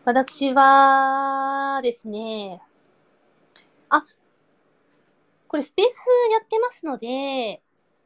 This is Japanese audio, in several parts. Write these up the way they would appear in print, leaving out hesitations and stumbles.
私はですね、あ、これスペースやってますので、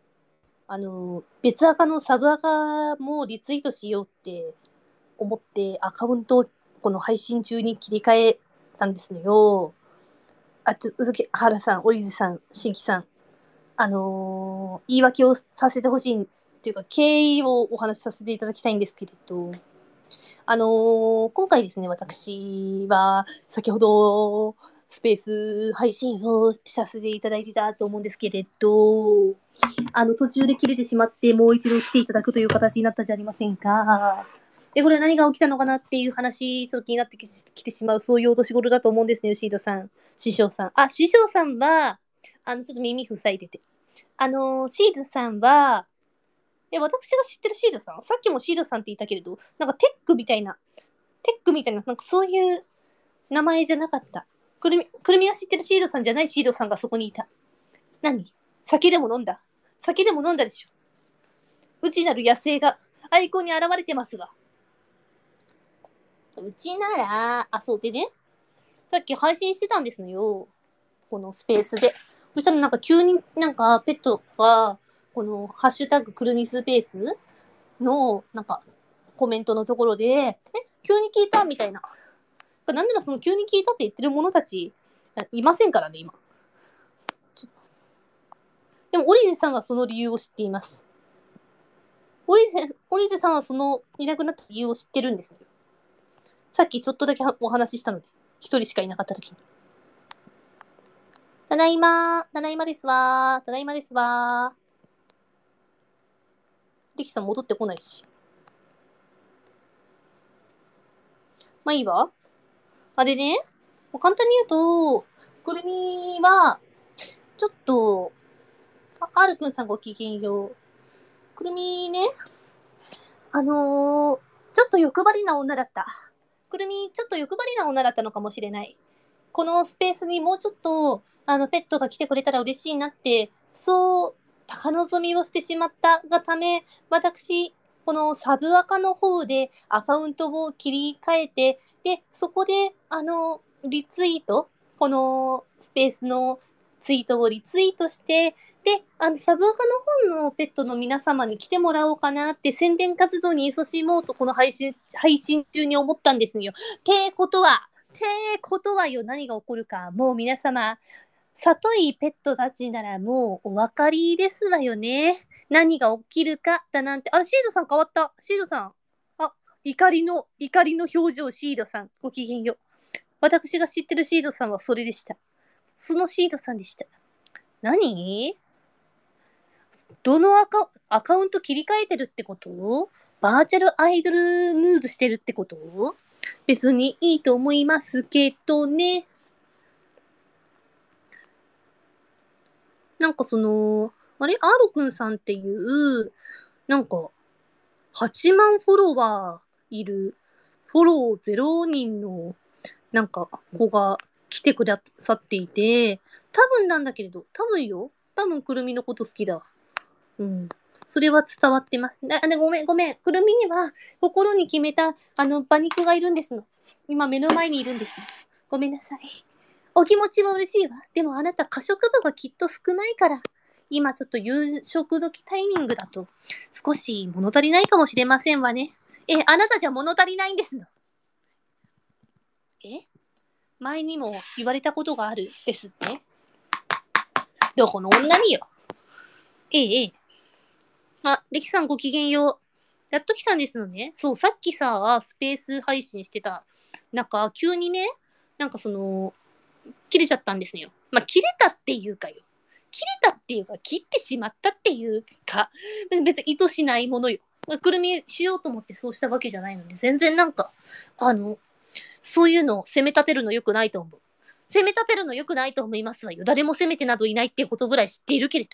別アカのサブアカもリツイートしようって思ってアカウントをこの配信中に切り替えたんですよ。原さん、オリズさん、新規さん、言い訳をさせてほしいっていうか、経緯をお話しさせていただきたいんですけれど、今回ですね、私は先ほどスペース配信をさせていただいてたと思うんですけれど、途中で切れてしまってもう一度来ていただくという形になったじゃありませんか。で、これ何が起きたのかなっていう話、ちょっと気になってきてしまう、そういうお年頃だと思うんですね、シードさん。師匠さん。師匠さんは、ちょっと耳塞いでて。シードさんは、私が知ってるシードさん、さっきもシードさんって言ったけれど、なんかテックみたいな、なんかそういう名前じゃなかった。くるみが知ってるシードさんじゃないシードさんがそこにいた。何？酒でも飲んだでしょ。内なる野生がアイコンに現れてますわ。うちなら、そうでね、さっき配信してたんですのよ。このスペースで。そしたらなんか急になんかペットが、このハッシュタグくるみスペースのなんかコメントのところで、急に聞いたみたいな。なんならその急に聞いたって言ってる者たちいませんからね、今。でも、オリゼさんはその理由を知っています。オリゼさんはそのいなくなった理由を知ってるんですよ。さっきちょっとだけお話ししたので、一人しかいなかった時に。ただいまですわー。ただいまですわー。リキさん戻ってこないし。まあいいわ。でね、簡単に言うと、くるみは、ちょっと、R くんさんごきげんよう。くるみね、ちょっと欲張りな女だった。くるみ、ちょっと欲張りな女だったのかもしれない。このスペースにもうちょっと、ペットが来てくれたら嬉しいなって、そう、高望みをしてしまったがため、私、このサブアカの方でアカウントを切り替えて、で、そこで、リツイート、このスペースのツイートをリツイートして、で、サブアカの方のペットの皆様に来てもらおうかなって宣伝活動に勤しもうとこの配信中に思ったんですよ。ってことはよ、何が起こるか、もう皆様、里いペットたちならもうお分かりですわよね。何が起きるかだなんて。シードさん変わった。シードさん。怒りの表情、シードさん。ごきげんよう。私が知ってるシードさんはそれでした。そのシードさんでした。何？どのアカウント切り替えてるってこと？バーチャルアイドルムーブしてるってこと？別にいいと思いますけどね。なんかその、アーロくんさんっていう、なんか、8万フォロワーいる、フォロー0人の、なんか、子が来てくださっていて、多分なんだけれど、多分くるみのこと好きだ。うん。それは伝わってます。ごめん。くるみには、心に決めた、馬肉がいるんですの。今、目の前にいるんですの。ごめんなさい。お気持ちは嬉しいわ。でもあなた過食部がきっと少ないから、今ちょっと夕食時タイミングだと、少し物足りないかもしれませんわね。あなたじゃ物足りないんですの。前にも言われたことがあるですって。どこの女によ。レキさんごきげんよう。やっと来たんですのね。そう、さっきさ、スペース配信してた。なんか、急にね、なんかその、切れちゃったんですよ。切れたっていうかよ。切ってしまったっていうか、別に意図しないものよ。くるみしようと思ってそうしたわけじゃないので、全然なんか、そういうのを責め立てるの良くないと思う。責め立てるの良くないと思いますわよ。誰も責めてなどいないっていうことぐらい知っているけれど。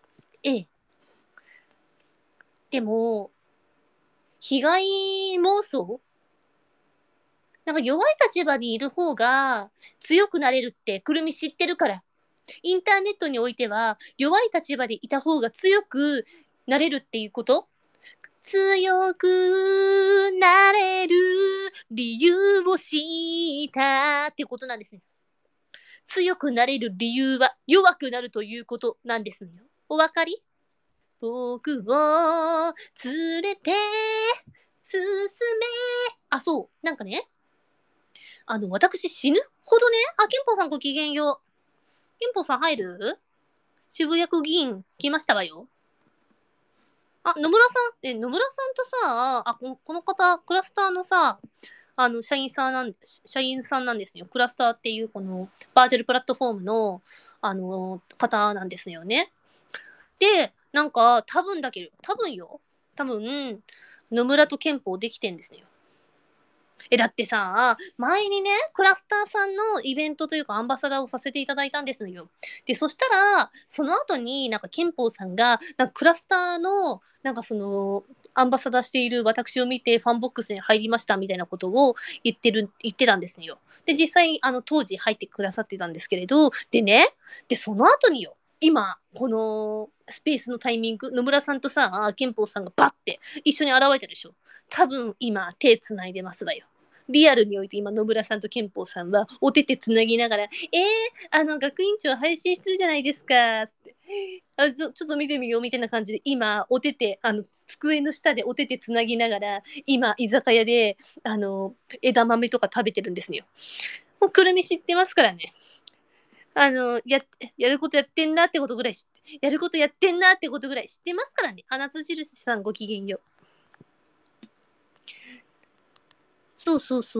でも、被害妄想？なんか弱い立場にいる方が強くなれるってくるみ知ってるから。インターネットにおいては弱い立場でいた方が強くなれるっていうこと、 強くなれる理由を知ったってことなんですね。強くなれる理由は弱くなるということなんですよ。お分かり？僕を連れて進め。あ、そう。なんかね、私死ぬほどね、ケンポさんごきげんよう。ケンポさん入る？渋谷区議員来ましたわよ。野村さん、野村さんとさ、この方、クラスターのさ、社員さんなんですよ。クラスターっていうこのバーチャルプラットフォームの、方なんですよね。で、なんか、多分、野村と憲法できてんですよ。だってさ、前にね、クラスターさんのイベントというかアンバサダーをさせていただいたんですよ。で、そしたら、その後になんか憲法さんが、なんかクラスターの、なんかその、アンバサダーしている私を見てファンボックスに入りましたみたいなことを言ってたんですよ。で、実際、当時入ってくださってたんですけれど、でね、で、その後によ、今、このスペースのタイミング、野村さんとさ、憲法さんがバッて一緒に現れたでしょ。多分今、手繋いでますわよ。リアルにおいて今、野村さんと憲法さんはお手手つなぎながら、学院長配信してるじゃないですかって。ちょっと見てみようみたいな感じで、今、お手手、机の下でお手手つなぎながら、今、居酒屋で、枝豆とか食べてるんですよ。もう、くるみ知ってますからね。やることやってんなってことぐらいやることやってんなってことぐらい知ってますからね。花津印さんごきげんよう。そうそうそう。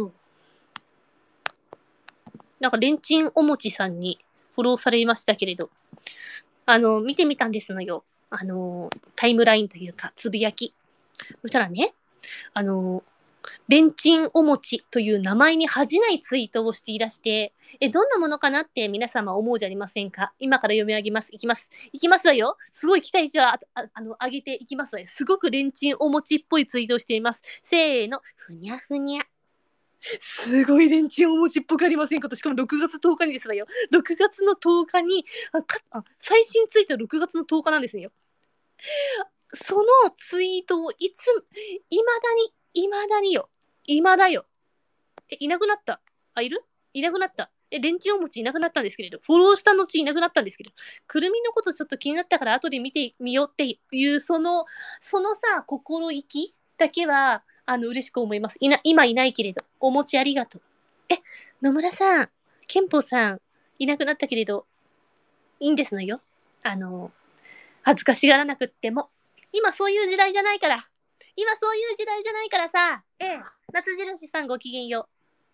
なんか、レンチンおもちさんにフォローされましたけれど、見てみたんですのよ。タイムラインというか、つぶやき。そしたらね、あの、レンチンおもちという名前に恥じないツイートをしていらして、どんなものかなって皆様思うじゃありませんか？今から読み上げます。いきます。いきますわよ。すごい期待値は、上げていきますわよ。すごくレンチンおもちっぽいツイートをしています。せーの。ふにゃふにゃ。すごいレンチンお餅っぽくありませんかと、しかも6月10日にですわよ。6月の10日に、最新ツイート6月の10日なんですよ。そのツイートをいまだによ。いまだよ。いなくなった。いる？いなくなった。レンチンお餅いなくなったんですけれど、フォローした後いなくなったんですけど、くるみのことちょっと気になったから後で見てみようっていう、そのさ、心意気だけは、嬉しく思います。今いないけれど、お餅ありがとう。野村さん、憲法さん、いなくなったけれど、いいんですのよ。恥ずかしがらなくっても。今そういう時代じゃないから。今そういう時代じゃないからさ。夏印さんごきげんよう。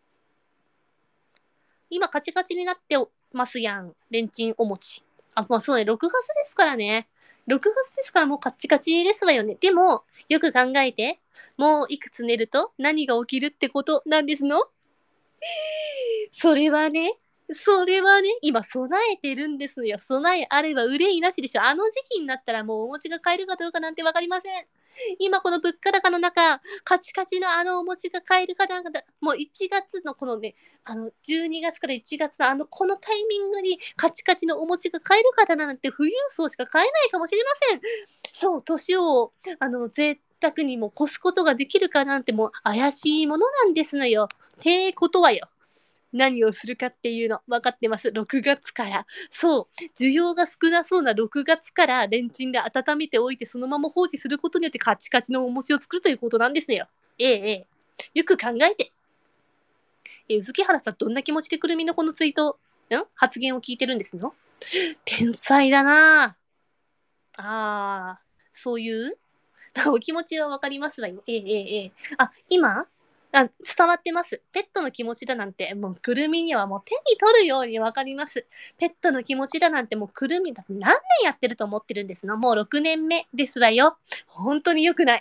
今カチカチになってますやん。レンチンお餅。まあそうね、6月ですからね。6月ですからもうカッチカチですわよね。でも、よく考えて。もういくつ寝ると何が起きるってことなんですの？それはね、今備えてるんですよ。備えあれば憂いなしでしょ。あの時期になったらもうお餅が買えるかどうかなんてわかりません。今この物価高の中、カチカチのあのお餅が買えるかなんかだ、もう1月のこのね、12月から1月のこのタイミングにカチカチのお餅が買える方なんて富裕層しか買えないかもしれません。そう、年を、贅沢にも越すことができるかなんてもう怪しいものなんですのよ。てことはよ。何をするかっていうの分かってます。6月から。そう。需要が少なそうな6月からレンチンで温めておいてそのまま放置することによってカチカチのお餅を作るということなんですよ。よく考えて。宇月原さんどんな気持ちでくるみのこのツイート、発言を聞いてるんですの？天才だなあ。そういうお気持ちは分かりますわよ。今伝わってます。ペットの気持ちだなんて、もうくるみにはもう手に取るように分かります。ペットの気持ちだなんてもうくるみだって何年やってると思ってるんですの？もう6年目ですわよ。本当に良くない。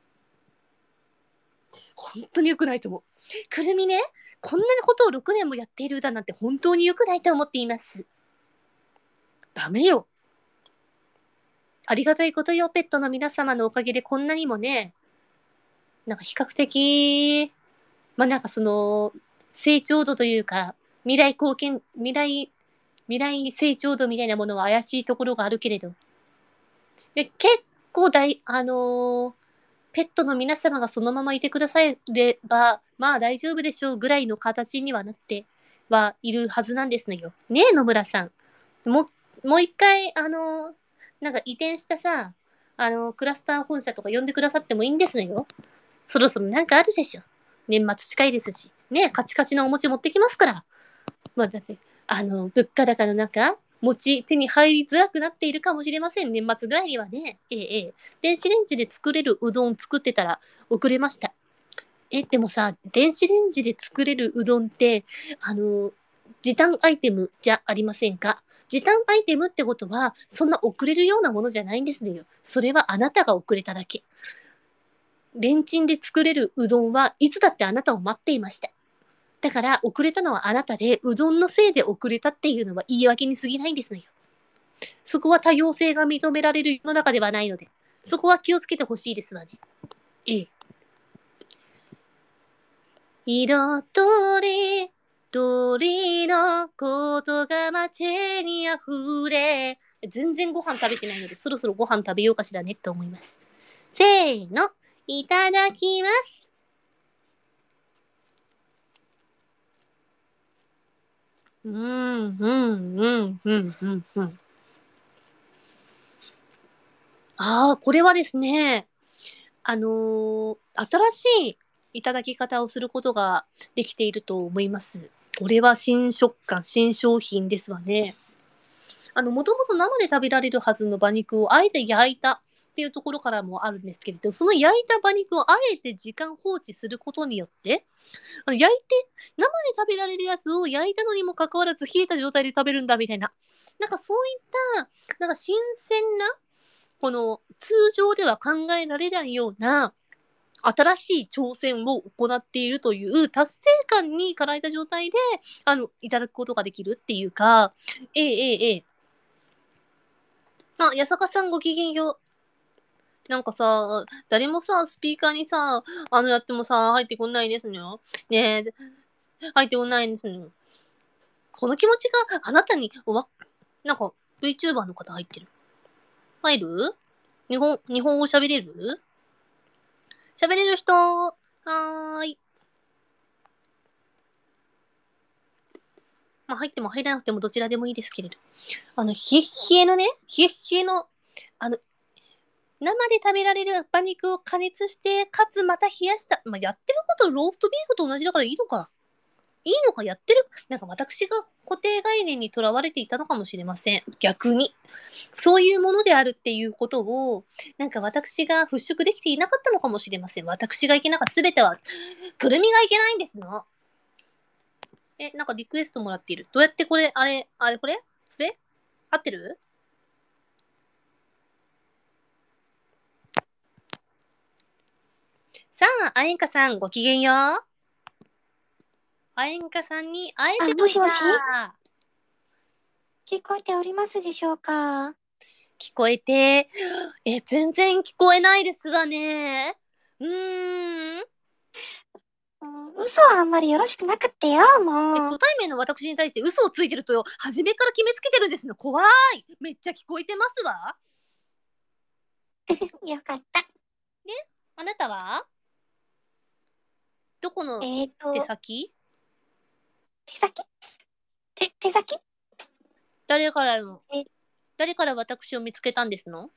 本当に良くないと思う。くるみね、こんなことを6年もやっている歌なんて本当に良くないと思っています。ダメよ。ありがたいことよ、ペットの皆様のおかげでこんなにもね、なんか比較的、なんかその、成長度というか、未来成長度みたいなものは怪しいところがあるけれど。で、結構ペットの皆様がそのままいてくだされば、まあ大丈夫でしょうぐらいの形にはなってはいるはずなんですのよ。ねえ、野村さん。もう一回、なんか移転したさ、クラスター本社とか呼んでくださってもいいんですのよ。そろそろなんかあるでしょ。年末近いですし。ねえ、カチカチのお餅持ってきますから。まあ、だって、物価高の中、餅手に入りづらくなっているかもしれません。年末ぐらいにはね。電子レンジで作れるうどん作ってたら遅れました。でもさ、電子レンジで作れるうどんって、時短アイテムじゃありませんか？時短アイテムってことは、そんな遅れるようなものじゃないんですよ。それはあなたが遅れただけ。レンチンで作れるうどんはいつだってあなたを待っていました。だから遅れたのはあなたで、うどんのせいで遅れたっていうのは言い訳に過ぎないんですよ。そこは多様性が認められる世の中ではないので、そこは気をつけてほしいですわね。ええ。色とりどりのことが街に溢れ。全然ご飯食べてないので、そろそろご飯食べようかしらねって思います。せーの、いただきます。うん、うん、うん、うん、うん、うん。ああ、これはですね、新しいいただき方をすることができていると思います。これは新食感、新商品ですわね。もともと生で食べられるはずの馬肉をあえて焼いたっていうところからもあるんですけれど、その焼いた馬肉をあえて時間放置することによって、焼いて、生で食べられるやつを焼いたのにもかかわらず冷えた状態で食べるんだみたいな。なんかそういった、なんか新鮮な、この通常では考えられないような新しい挑戦を行っているという達成感に駆られた状態で、いただくことができるっていうか、ええええええ。あ、八坂さんごきげんよう。なんかさ、誰もさ、スピーカーにさ、やってもさ、入ってこないですのよ。ねえ、入ってこないんですのよ。この気持ちがあなたになんか VTuber の方入ってる。入る？日本語喋れる？喋れる人、はーい。まあ、入っても入らなくてもどちらでもいいですけれど。冷え冷えのね、冷え冷えの、あの、生で食べられる馬肉を加熱して、かつまた冷やした。まあ、やってることローストビーフと同じだからいいのか。いいのか、やってる。なんか私が固定概念にとらわれていたのかもしれません。逆に。そういうものであるっていうことを、なんか私が払拭できていなかったのかもしれません。私がいけなかった。すべては、くるみがいけないんですの。なんかリクエストもらっている。どうやってこれ、これそれ合ってる？さあ、あえんかさん、ごきげんよう。あえんかさんに会えておいもしもした。 聞こえておりますでしょうか？ 聞こえて、全然聞こえないですわね。うーん。 嘘はあんまりよろしくなくってよ、もう。 初対面の私に対して嘘をついてると、初めから決めつけてるんですの。怖い。めっちゃ聞こえてますわ。 よかった。 で、あなたはどこのえーと、 手先？ 手先手先誰からの、 え、 誰から私を見つけたんですの？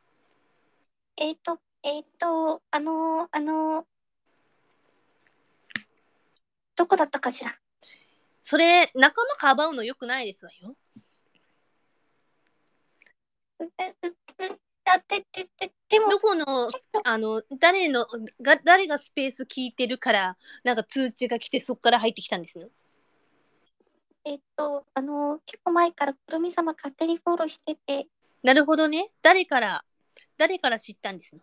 どこだったかしら。 それ、仲間かばうの良くないですわよ。 う、う、う、でも、 どこの、誰がスペース聞いてるから、なんか通知が来てそっから入ってきたんですの？ 結構前からくるみ様勝手にフォローしてて、 なるほどね。誰から知ったんですの？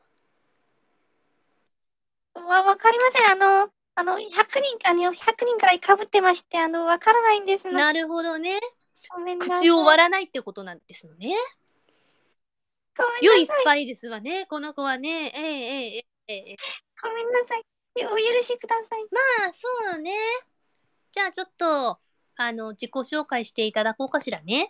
わかりません。100人くらい被ってまして、わからないんですの。 なるほどね。 ごめんなさい。 口を割らないってことなんですのね。 ごめん良いなさい。 スパイですわね、この子はね。 ごめんなさい。お許しください。 まあ、そうね。じゃあちょっと、自己紹介していただこうかしらね。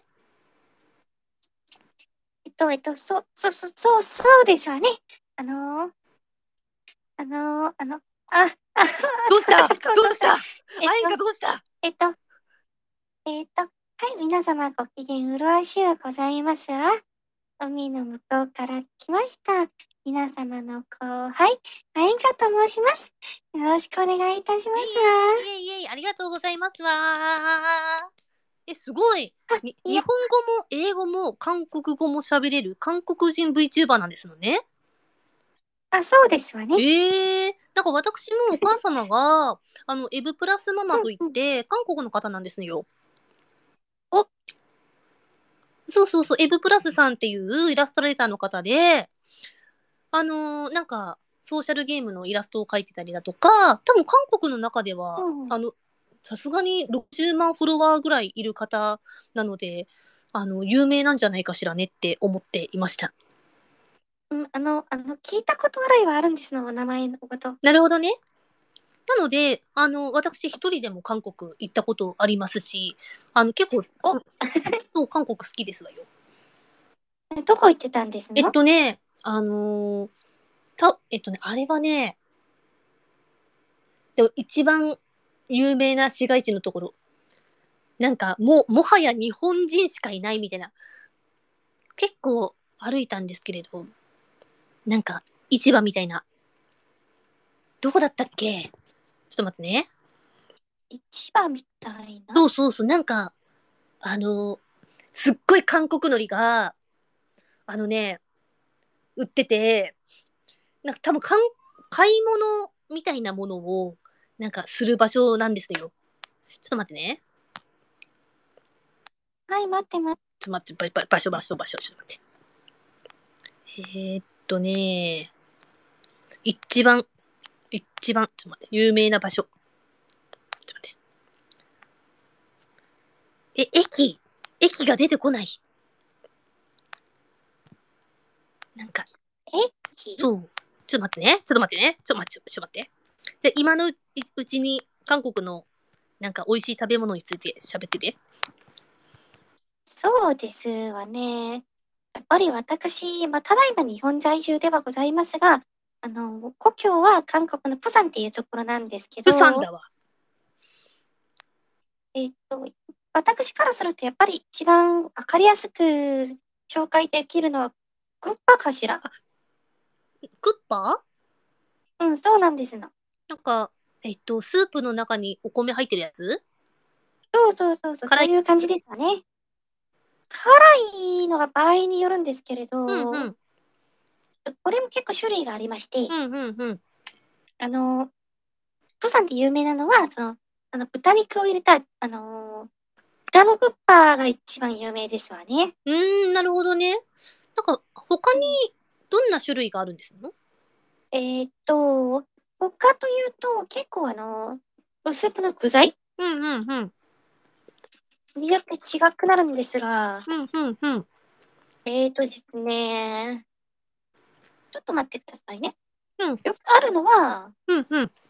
そうですわね。あのーあのー、あの、あ、あ、 どうしたごめんどうしたえっとあやかどうした？ はい、皆様ご機嫌うるわしゅうございますわ。海の向こうから来ました。皆様の後輩、あやかと申します。よろしくお願いいたしますわ。 いえいえいえ、ありがとうございますわ。すごい。日いや本語も英語も韓国語も喋れる韓国人 VTuber なんですのね。 そうですわね。 なんか私もお母様が、エブプラスママというんうん。 って、韓国の方なんですよ。 おそうそうそう、エブプラスさんっていうイラストレーターの方で、なんか、ソーシャルゲームのイラストを描いてたりだとか、多分韓国の中では、 うん。 さすがに60万フォロワーぐらいいる方なので、有名なんじゃないかしらねって思っていました。 聞いたことぐらいはあるんですの、お名前のこと。 なるほどね。なので、私一人でも韓国行ったことありますし、結構、 おそう、韓国好きですわよ。 どこ行ってたんですの？ あれはね、でも一番有名な市街地のところ、なんかもはや日本人しかいないみたいな、結構歩いたんですけれど、なんか市場みたいな、どこだったっけ？ちょっと待ってね。 市場みたいな。 そうそうそう、なんか、すっごい韓国海苔が、売ってて、なんか多分買い物みたいなものを、なんかする場所なんですよ。ちょっと待ってね。 はい、待ってます。 ちょっと待って、場所、ちょっと待って。一番、ちょっと待って、有名な場所。ちょっと待って。駅が出てこない。なんか、 駅？ そう。ちょっと待ってね。ちょっと待って。で、今のうちに韓国のなんか美味しい食べ物について喋ってて。 そうですわね。やっぱり私、ただいま日本在住ではございますが、故郷は韓国のプサンっていうところなんですけプサンど、 だわ。 えっと、私からするとやっぱり一番わかりやすく紹介できるのはクッパかしら。 クッパ？ うん、そうなんですの。 なんか、スープの中にお米入ってるやつ？ そう、 辛い？ そういう感じですかね。辛いのは場合によるんですけれど、 うん。 これも結構種類がありまして、 うん。 あの、プサンで有名なのは、豚肉を入れた、豚のクッパが一番有名ですわね。 なるほどね。なんか、他にどんな種類があるんですの？ 他というと、結構スープの具材うん。 によって違くなるんですが、 うん。 ですね、ちょっと待ってくださいね。 うん。 よくあるのは、 うん。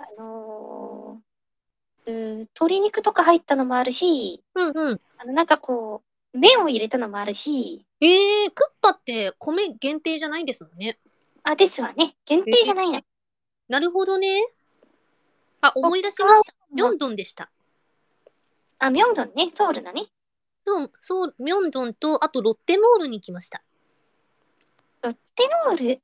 鶏肉とか入ったのもあるし、 うん。 なんかこ麺を入れたのもあるし、 クッパって米限定じゃないんですもんね。 ですわね。限定じゃないな。 なるほどね。思い出しました。ミョンドンでした。 ミョンドンね。ソウルだね。 そう、ミョンドンと、あとロッテモールに行きました。 ロッテモール、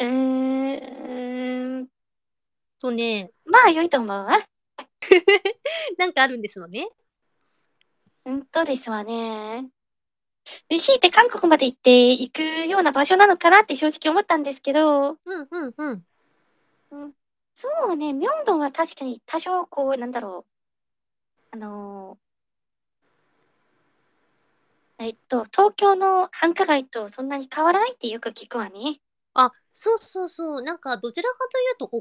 良いと思うわ。 なんかあるんですのね。 ですわね。強いて韓国まで行くような場所なのかなって正直思ったんですけど、 うん。 そうね、ミョンドンは確かに多少東京の繁華街とそんなに変わらないってよく聞くわね。 そう。なんか、どちらかというと、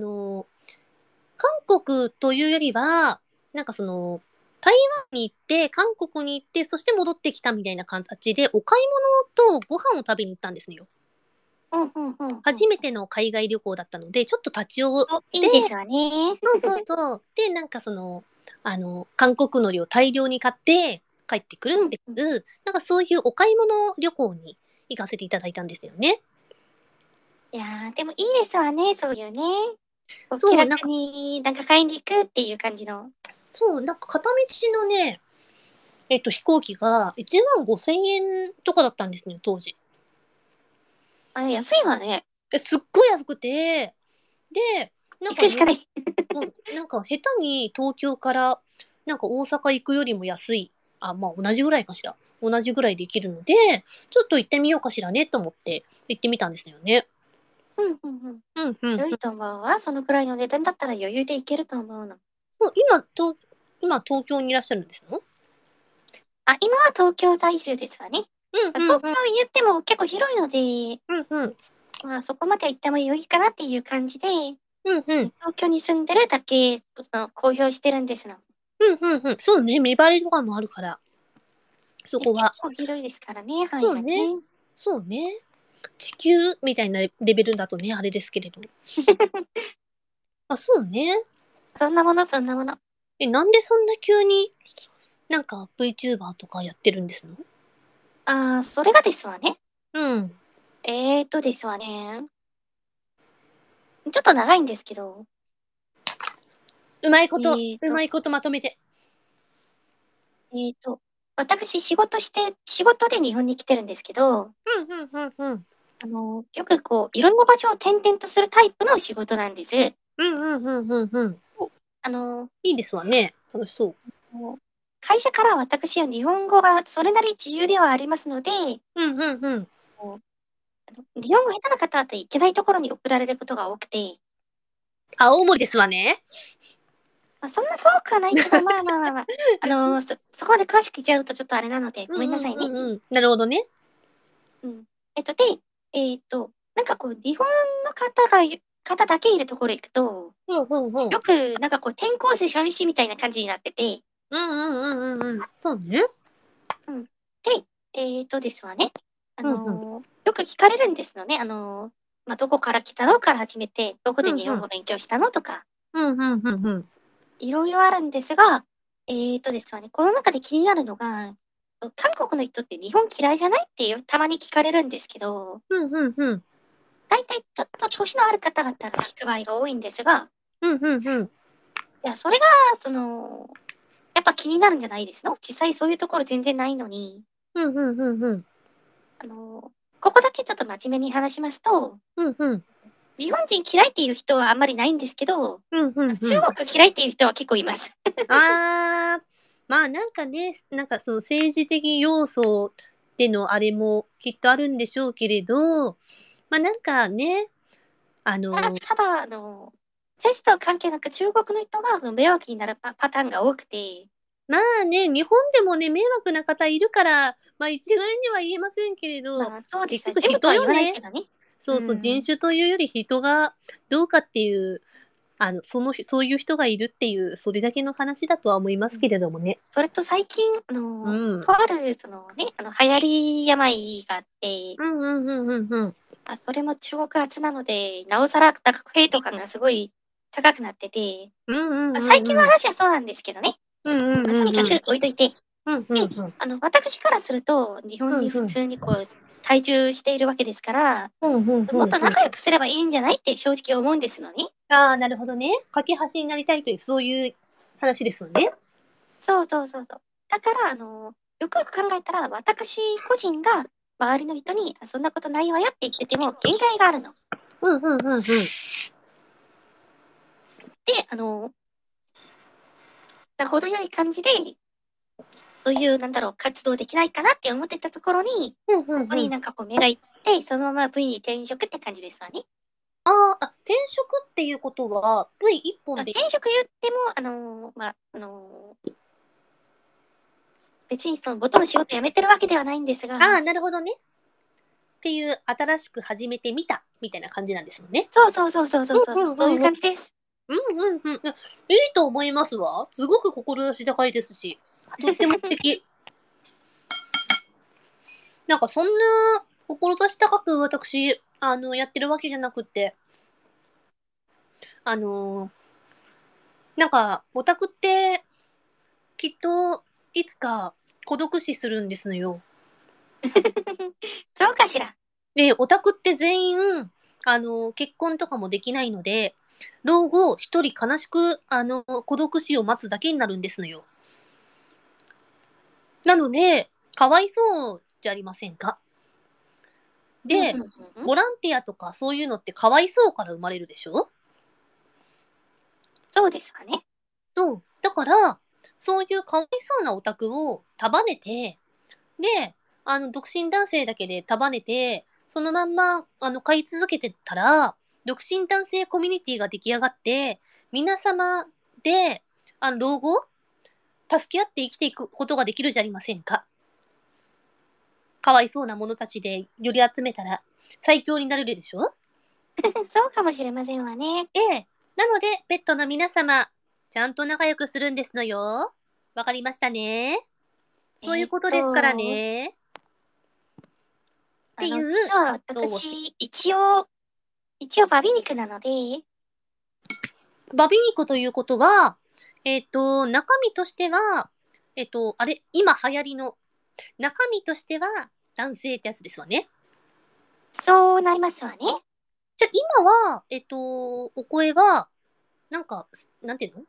韓国というよりは、なんか台湾に行って、韓国に行って、そして戻ってきたみたいな形で、お買い物とご飯を食べに行ったんですよ。 うん。 初めての海外旅行だったので、ちょっと立ち寄って、 いいですわね。 そう。で、なんか韓国海苔を大量に買って帰ってくるっていう、なんかそういうお買い物旅行に行かせていただいたんですよね。 いやー、でもいいですわね、そういうね。 そう、 気なんか、 楽になんか買いに行くっていう感じの。 そう、なんか片道のね、飛行機が1万5千円とかだったんですね、当時。 あ、安いわね。 すっごい安くて、で、なんかね、 行くしかない。 なんか下手に東京からなんか大阪行くよりも安い。あ、まあ同じぐらいかしら。同じぐらいできるので、ちょっと行ってみようかしらねと思って行ってみたんですよね。 うんうんうん。 うんうんうん。 良いと思うわ。そのくらいの値段だったら余裕で行けると思うの。 そう今東京にいらっしゃるんですの？ あ、今は東京在住ですわね。 うんうんうん。 東京言っても結構広いので、 うんうん。 まあそこまで行っても良いかなっていう感じで、 うんうん。 東京に住んでるだけ、公表してるんですの。 うんうんうん。そうね、見張りとかもあるから、そこは。 結構広いですからね、範囲がね。 そうね。そうね。地球みたいなレベルだとね、あれですけれど。あ、そうね。 そんなもの、そんなもの。 なんでそんな急になんか VTuber とかやってるんですの？ ああ、それがですわね。 うん。 ですわね。ちょっと長いんですけど、 うえーと、 まいことまとめて。 えーと、私仕事で日本に来てるんですけど、 うん、うんうんうん。 よくこう、いろんな場所を転々とするタイプの仕事なんです。 うんうんうんうんうん。 あの、 いいですわね。楽しそう。 もう会社から私は日本語がそれなり自由ではありますので、 うんうんうん。 こう日本語下手な方っていけないところに送られることが多くて、 青森ですわね。 まあ、そんな遠くはないけど、まあまあまあまあ、そこまで詳しく言っちゃうとちょっとあれなので、ごうんうんめんなさいね。 うんうん。なるほどね。 うん。なんかこう、日本の方だけいるところ行くと、 うんうんうん。 よくなんかこう、転校生初日みたいな感じになってて、 うんうんうんうんうん。そうね。 うん。で、ですわね。 うんうん。 よく聞かれるんですよね。まあ、どこから来たのから始めて、どこでうんうん。 日本語勉強したのとか、 うんうんうんうん。 いろいろあるんですが、ですわね、この中で気になるのが、韓国の人って日本嫌いじゃないってたまに聞かれるんですけど、 うんうんうん。 大体ちょっと年のある方々が聞く場合が多いんですが、 うんうんうん。 いや、それが、その、やっぱ気になるんじゃないですの？実際そういうところ全然ないのに、 うんうんうんうん。 ここだけちょっと真面目に話しますと、 うんうん。 日本人嫌いっていう人はあんまりないんですけど、 うんうんうん。 中国嫌いっていう人は結構います。 ああ、まあなんかね、なんかその政治的要素でのあれもきっとあるんでしょうけれど、まあなんかね、あの、 ただ、政治とは関係なく中国の人が迷惑になるパターンが多くて、 まあね、日本でもね、迷惑な方いるから、まあ一概には言えませんけれど、 まあそうですね。 結局全部とは言わない人よね。 けどね。うそうそう、人ん。 種というより人がどうかっていう、そういう人がいるっていう、それだけの話だとは思いますけれどもね。 それと最近、 うん。 とある、そのね、流行り病があって、 うんうんうんうんうん。 それも中国発なので、なおさら価格費とかがすごい高くなってて、 うんうん最近のうんうん。 話はそうなんですけどね。 うんうんとにかくうんうん。 置いといて。で、 うんうんうん。 私からすると、日本に普うんうん。 通にこう、定住しているわけですから、 うんうんうんうん。 もっと仲良くすればいいんじゃないって正直思うんですのね。 ああ、なるほどね。架け橋になりたいという、そういう話ですよね。 そうそうそうそう。だから、よくよく考えたら、私個人が周りの人に、そんなことないわよって言ってても限界があるの。 うんうんうんうん。 で、程よい感じで、そういう、なんだろう、活動できないかなって思ってたところに、 うんうここにんうん。 なんかこう目がいって、そのまま V に転職って感じですわね。 転職っていうことは、V 一本で。 転職言っても、別にその元の仕事辞めてるわけではないんですが、 なるほどね。っていう、新しく始めてみた、みたいな感じなんですよね。 そうそうそうそうそうそう、 うんうんそういううんうん。 感じです。 うんうんうん。いいと思いますわ。すごく志高いですし。とっても素敵。なんかそんな、志高く私、やってるわけじゃなくて、あのなんか、オタクって、きっと、いつか孤独死するんですのよ。 そうかしら。 で、オタクって全員、結婚とかもできないので、 老後一人悲しく、孤独死を待つだけになるんですのよ。なので、かわいそうじゃありませんか。で、ボランティアとかそういうのってかわいそうから生まれるでしょ。 そうですわね。 そう。だから、そういうかわいそうなオタクを束ねて、で、独身男性だけで束ねて、そのまんま、飼い続けてたら、独身男性コミュニティが出来上がって、皆様で、老後、助け合って生きていくことができるじゃありませんか。かわいそうな者たちでより集めたら、最強になれるでしょ。 そうかもしれませんわね。 ええ。なので、ペットの皆様、ちゃんと仲良くするんですのよ。わかりましたね。そういうことですからね。っていう、 実は私、一応バビ肉なので、 バビ肉ということは、中身としては、今流行りの、中身としては男性ってやつですわね。 そうなりますわね。 じゃあ今は、お声は、なんか、なんていうの？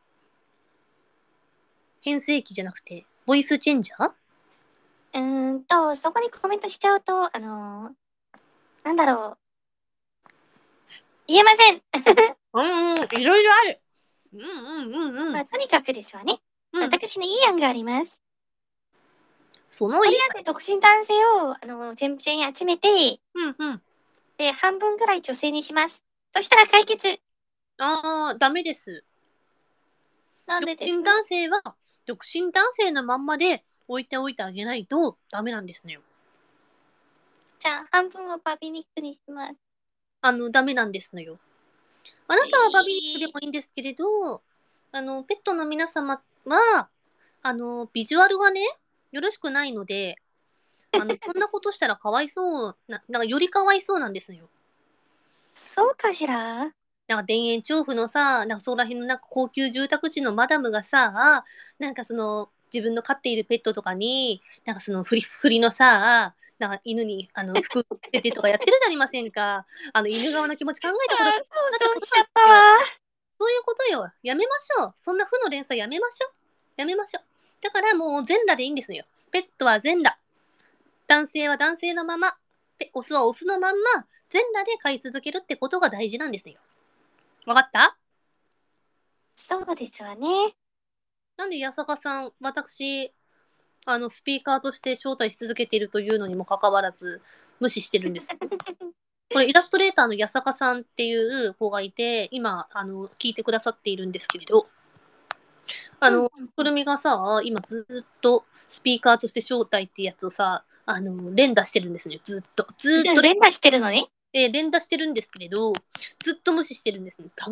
変声期じゃなくて、ボイスチェンジャー？ そこにコメントしちゃうと、なんだろう。言えません。 いろいろある。 まあ、とにかくですわね。私のいい案があります。 そのとりあえず独身男性を、全然集めて、で、半分ぐらい女性にします。そしたら解決。 ダメです。 なんでです独身男性は、独身男性のまんまで置いておいてあげないとダメなんですね。 じゃあ、半分をバビ肉にします。 ダメなんですのよ。あなたはバビ肉でもいいんですけれど、ペットの皆様は、ビジュアルがね、よろしくないので、こんなことしたらかわいそうなんかよりかわいそうなんですよ。 そうかしら？ なんか田園調布のさ、なんかそこら辺のなんか高級住宅地のマダムがさ、なんかその、自分の飼っているペットとかに、なんかそのフリフリのさ、なんか犬に服着せてとかやってるじゃありませんか。犬側の気持ち考えたこと想像しちゃったわ。 そういうことよ。やめましょう。そんな負の連鎖やめましょう。やめましょう。だからもう全裸でいいんですよ。ペットは全裸。男性は男性のまま。オスはオスのまんま、全裸で飼い続けるってことが大事なんですよ。わかった？ そうですわね。 なんで八坂さん、私、スピーカーとして招待し続けているというのにもかかわらず、無視してるんですか？これイラストレーターの八坂さんっていう子がいて、今、聞いてくださっているんですけれど、くるみがさ、今ずっとスピーカーとして招待ってやつをさ、連打してるんですね。ずっと。 連打してるのね。 連打してるんですけれど、ずっと無視してるんですね。多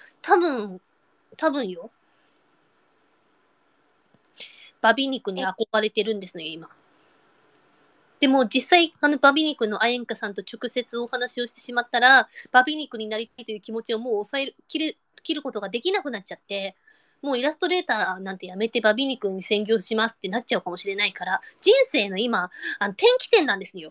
分よ。バビ肉に憧れてるんですね、今。でも実際、バビ肉のアエンカさんと直接お話をしてしまったら、バビ肉になりたいという気持ちをもう切ることができなくなっちゃって、もうイラストレーターなんてやめてバビ肉に専業しますってなっちゃうかもしれないから、人生の今、転機点なんですよ。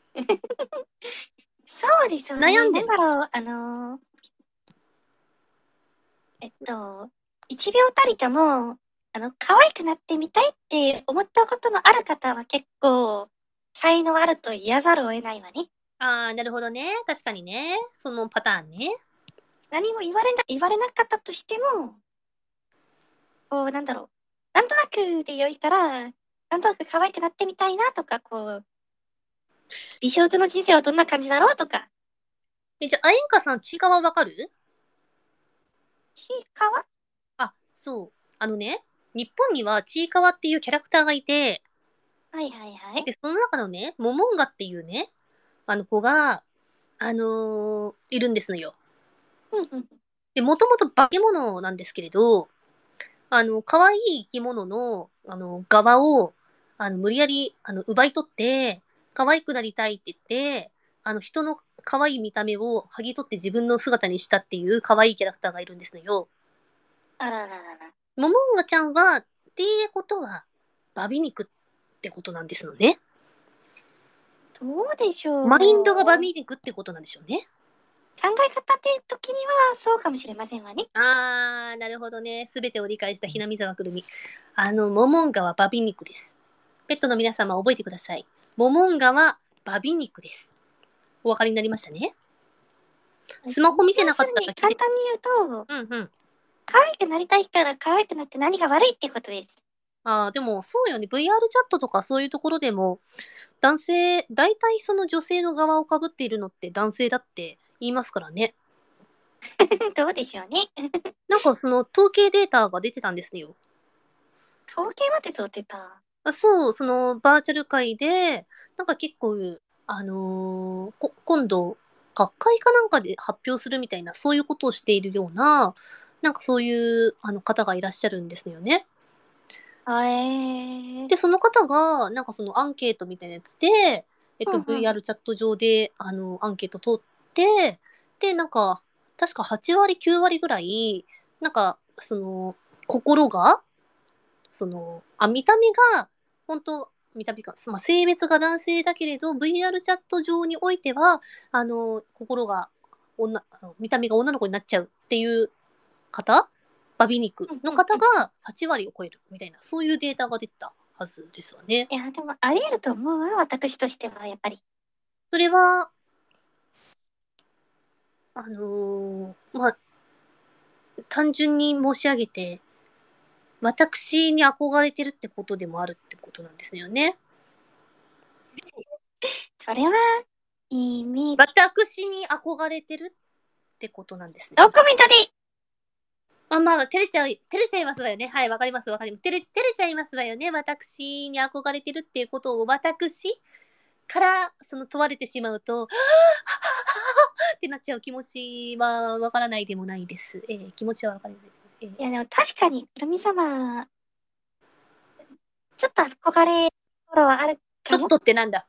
そうですよね。 悩んでる。 なんだろう、1秒たりとも、可愛くなってみたいって思ったことのある方は結構、才能あると言わざるを得ないわね。 なるほどね。確かにね。そのパターンね。 何も言われなかったとしても、こう、なんだろう。なんとなくでよいから、なんとなく可愛くなってみたいなとか、こう、美少女の人生はどんな感じだろうとか。 じゃあ、アエンカさん、ちいかわわかる？ ちいかわ？ そう。日本にはちいかわっていうキャラクターがいて、 はいはいはい。 で、その中のね、モモンガっていうね、子が、いるんですのよ。で、もともと化け物なんですけれど、可愛い生き物の、側を、無理やり、奪い取って、可愛くなりたいって言って、人の可愛い見た目を剥ぎ取って自分の姿にしたっていう可愛いキャラクターがいるんですのよ。 あらららら。 モモンガちゃんは、っていうことは、バビ肉ってことなんですのね。 どうでしょう。 マインドがバビ肉ってことなんでしょうね。 考え方って時にはそうかもしれませんわね。 あー、なるほどね。すべてを理解したひなみざわくるみ。モモンガはバビ肉です。ペットの皆様覚えてください。モモンガはバビ肉です。お分かりになりましたね。スマホ見てなかったら要するに簡単に言うと、 うんうん。 可愛くなりたいから可愛くなって何が悪いってことです。 でもそうよね。VR チャットとかそういうところでも、男性、大体その女性の側をかぶっているのって男性だって言いますからね。 どうでしょうね。 なんかその統計データが出てたんですよ。 統計まで取ってた。 そう、そのバーチャル界で、なんか結構、今度、学会かなんかで発表するみたいな、そういうことをしているような、なんかそういう方がいらっしゃるんですよね。で、その方が、なんかそのアンケートみたいなやつで、VR チャット上で、アンケート取って、で、なんか、確か8割、9割ぐらい、なんか、心が、見た目が、本当見た目が、性別が男性だけれど、VR チャット上においては、心が見た目が女の子になっちゃうっていう方、バビ肉の方が8割を超えるみたいな、そういうデータが出たはずですわね。 いや、でもあり得ると思うわ、私としては、やっぱり。 それは、単純に申し上げて、私に憧れてるってことでもあるってことなんですよね。 それは、意味、 私に憧れてるってことなんですね。 ノーコメントで。 照れちゃいますわよね。はい、わかります、わかります。照れちゃいますわよね。私に憧れてるっていうことを私から問われてしまうと、ってなっちゃう気持ちはわからないでもないです。気持ちはわからないです。 いや、でも確かに、くるみ様、ちょっと憧れところはあるかも。 ちょっとってなんだ。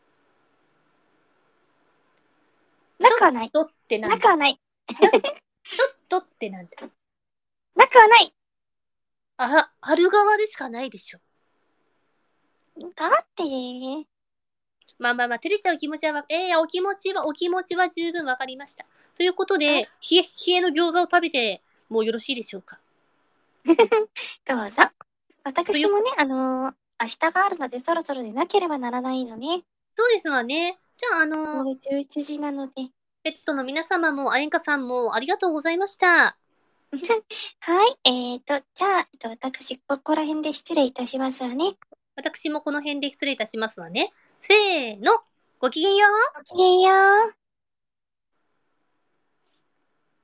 なくはない。 ちょっとってなんだ。 なくはない。 ちょっとってなんだ。 なくはない。 ある側でしかないでしょ。 だって、 照れちゃう気持ちは、お気持ちは十分わかりました。ということで、冷えの餃子を食べてもよろしいでしょうか。 どうぞ。私もね、明日があるので、そろそろでなければならないのね。 そうですわね。じゃあ、 もう11時なので。 ペットの皆様も、あやんかさんもありがとうございました。 はい、じゃあ、私、ここら辺で失礼いたしますわね。 私もこの辺で失礼いたしますわね。せーの、ごきげんよう。 ごきげんよう。